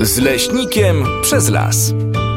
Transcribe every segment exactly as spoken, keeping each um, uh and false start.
Z leśnikiem przez las.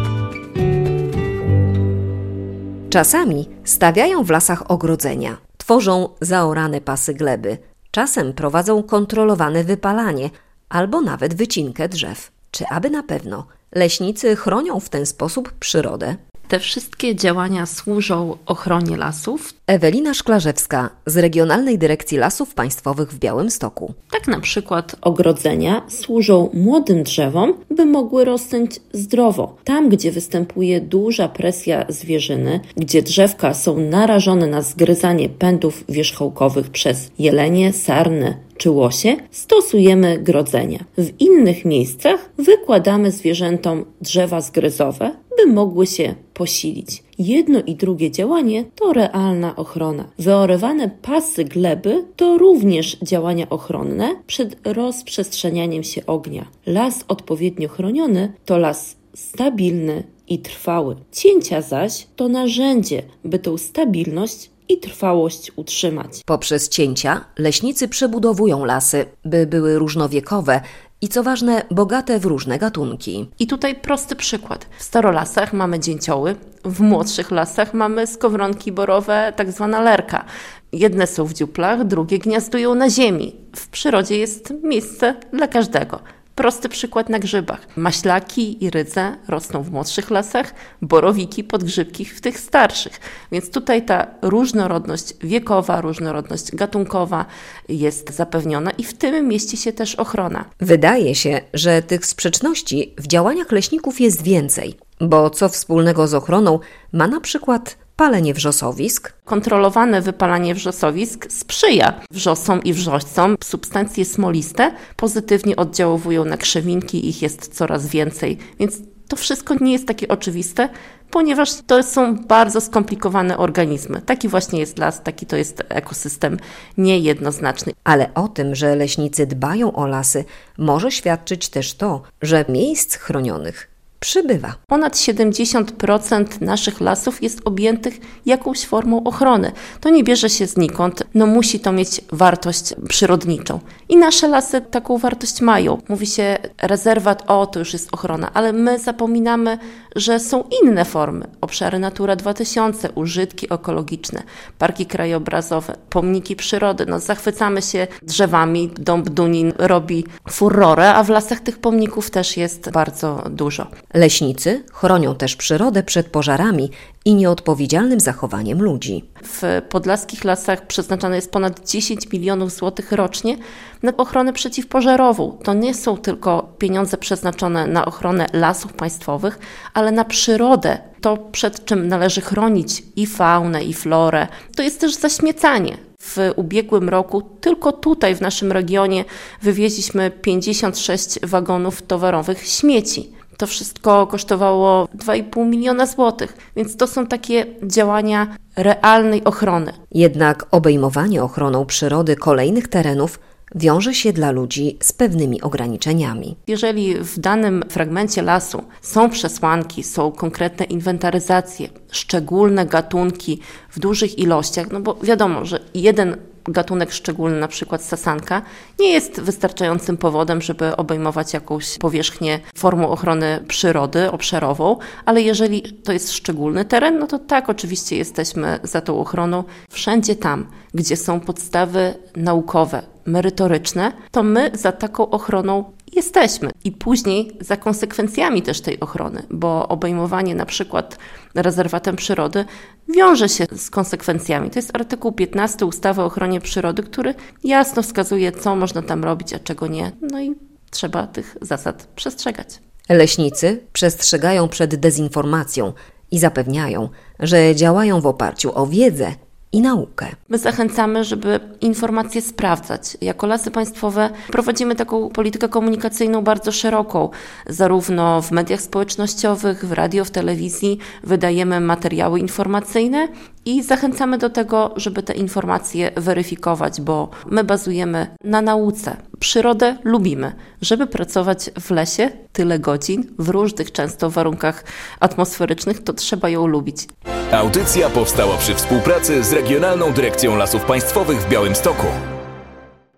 Czasami stawiają w lasach ogrodzenia, tworzą zaorane pasy gleby, czasem prowadzą kontrolowane wypalanie albo nawet wycinkę drzew. Czy aby na pewno leśnicy chronią w ten sposób przyrodę? Te wszystkie działania służą ochronie lasów. Ewelina Szklarzewska z Regionalnej Dyrekcji Lasów Państwowych w Białymstoku. Tak na przykład ogrodzenia służą młodym drzewom, by mogły rosnąć zdrowo. Tam, gdzie występuje duża presja zwierzyny, gdzie drzewka są narażone na zgryzanie pędów wierzchołkowych przez jelenie, sarny czy łosie, stosujemy grodzenia. W innych miejscach wykładamy zwierzętom drzewa zgryzowe, by mogły się posilić. Jedno i drugie działanie to realna ochrona. Wyorywane pasy gleby to również działania ochronne przed rozprzestrzenianiem się ognia. Las odpowiednio chroniony to las stabilny i trwały. Cięcia zaś to narzędzie, by tą stabilność i trwałość utrzymać. Poprzez cięcia leśnicy przebudowują lasy, by były różnowiekowe i co ważne, bogate w różne gatunki. I tutaj prosty przykład. W starolasach mamy dzięcioły, w młodszych lasach mamy skowronki borowe, tak zwana lerka. Jedne są w dziuplach, drugie gniazdują na ziemi. W przyrodzie jest miejsce dla każdego. Prosty przykład na grzybach. Maślaki i rydze rosną w młodszych lasach, borowiki, podgrzybki w tych starszych. Więc tutaj ta różnorodność wiekowa, różnorodność gatunkowa jest zapewniona i w tym mieści się też ochrona. Wydaje się, że tych sprzeczności w działaniach leśników jest więcej, bo co wspólnego z ochroną ma na przykład palenie wrzosowisk? Kontrolowane wypalanie wrzosowisk sprzyja wrzosom i wrzoścom. Substancje smoliste pozytywnie oddziałują na krzewinki, ich jest coraz więcej, więc to wszystko nie jest takie oczywiste, ponieważ to są bardzo skomplikowane organizmy. Taki właśnie jest las, taki to jest ekosystem niejednoznaczny. Ale o tym, że leśnicy dbają o lasy, może świadczyć też to, że miejsc chronionych przybywa. Ponad siedemdziesiąt procent naszych lasów jest objętych jakąś formą ochrony. To nie bierze się znikąd, no musi to mieć wartość przyrodniczą. I nasze lasy taką wartość mają. Mówi się rezerwat, o to już jest ochrona, ale my zapominamy, że są inne formy. Obszary Natura dwa tysiące, użytki ekologiczne, parki krajobrazowe, pomniki przyrody. No zachwycamy się drzewami, Dąb Dunin robi furorę, a w lasach tych pomników też jest bardzo dużo. Leśnicy chronią też przyrodę przed pożarami i nieodpowiedzialnym zachowaniem ludzi. W podlaskich lasach przeznaczane jest ponad dziesięć milionów złotych rocznie na ochronę przeciwpożarową. To nie są tylko pieniądze przeznaczone na ochronę lasów państwowych, ale na przyrodę. To, przed czym należy chronić i faunę, i florę, to jest też zaśmiecanie. W ubiegłym roku tylko tutaj w naszym regionie wywieźliśmy pięćdziesiąt sześć wagonów towarowych śmieci. To wszystko kosztowało dwa i pół miliona złotych, więc to są takie działania realnej ochrony. Jednak obejmowanie ochroną przyrody kolejnych terenów wiąże się dla ludzi z pewnymi ograniczeniami. Jeżeli w danym fragmencie lasu są przesłanki, są konkretne inwentaryzacje, szczególne gatunki w dużych ilościach, no bo wiadomo, że jeden gatunek szczególny, na przykład sasanka, nie jest wystarczającym powodem, żeby obejmować jakąś powierzchnię formą ochrony przyrody obszarową, ale jeżeli to jest szczególny teren, no to tak, oczywiście jesteśmy za tą ochroną. Wszędzie tam, gdzie są podstawy naukowe, merytoryczne, to my za taką ochroną jesteśmy. I później za konsekwencjami też tej ochrony, bo obejmowanie na przykład rezerwatem przyrody wiąże się z konsekwencjami. To jest artykuł piętnasty ustawy o ochronie przyrody, który jasno wskazuje, co można tam robić, a czego nie. No i trzeba tych zasad przestrzegać. Leśnicy przestrzegają przed dezinformacją i zapewniają, że działają w oparciu o wiedzę i naukę. My zachęcamy, żeby informacje sprawdzać. Jako Lasy Państwowe prowadzimy taką politykę komunikacyjną bardzo szeroką. Zarówno w mediach społecznościowych, w radio, w telewizji wydajemy materiały informacyjne i zachęcamy do tego, żeby te informacje weryfikować, bo my bazujemy na nauce. Przyrodę lubimy. Żeby pracować w lesie tyle godzin, w różnych często warunkach atmosferycznych, to trzeba ją lubić. Audycja powstała przy współpracy z Regionalną Dyrekcją Lasów Państwowych w Białymstoku.